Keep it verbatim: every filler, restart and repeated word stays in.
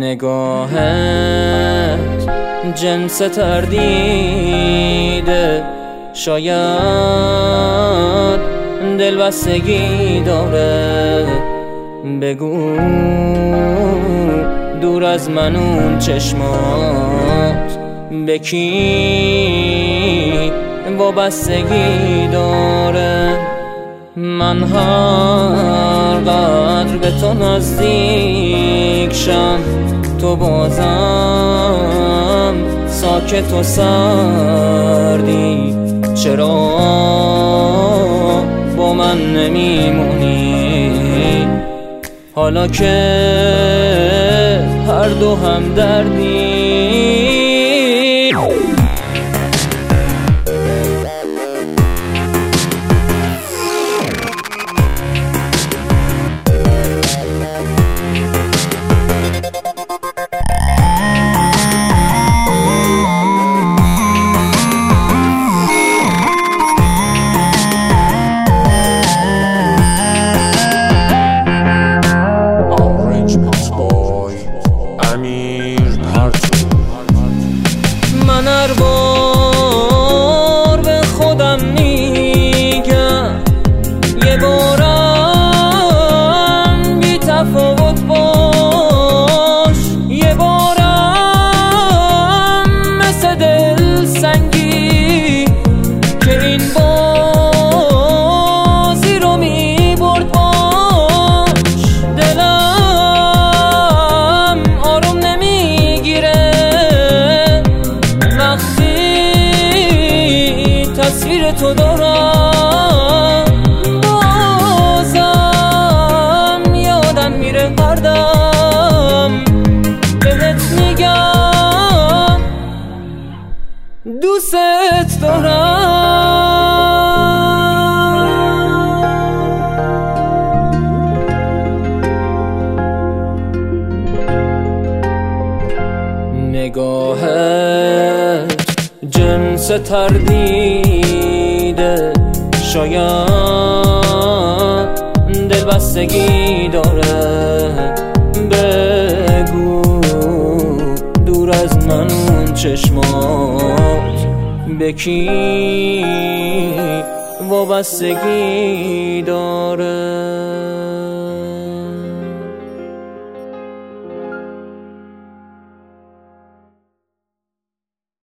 نگاهت جنس تردیده، شاید دلبستگی داره. بگو دور از من اون چشمات به کی وابستگی داره. من هر قدر به تو نزدیک شم، تو بازم ساکت و سردی. چرا با من نمیمونی حالا که هر دو هم دردی؟ من هر بار به خودم میگم یه بارم بی تفاوت باش، یه بارم مثل دل سنگی که این بازی رو میبرد باش. دلم آروم نمیگیره تصویر تو دارم، بازم یادم میره هر دم بهت میگم دوست دارم. نگاهت جنس تردیده، شاید دلبستگی داره. بگو دور از من اون چشمات به کی وابستگی داره.